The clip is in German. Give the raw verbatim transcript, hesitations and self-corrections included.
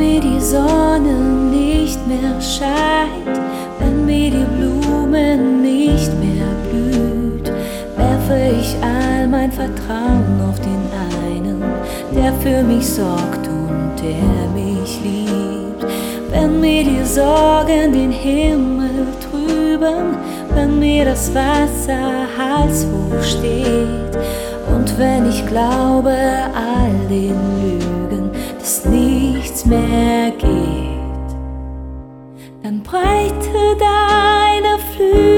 mir die Sonne nicht mehr scheint, wenn mir die Blumen nicht mehr blüht, werfe ich all mein Vertrauen auf den einen, der für mich sorgt und der mich liebt. Wenn mir die Sorgen den Himmel trüben, wenn mir das Wasser halshoch steht und wenn ich glaube all den Lügen, dass nichts mehr geht, dann breite deine Flügel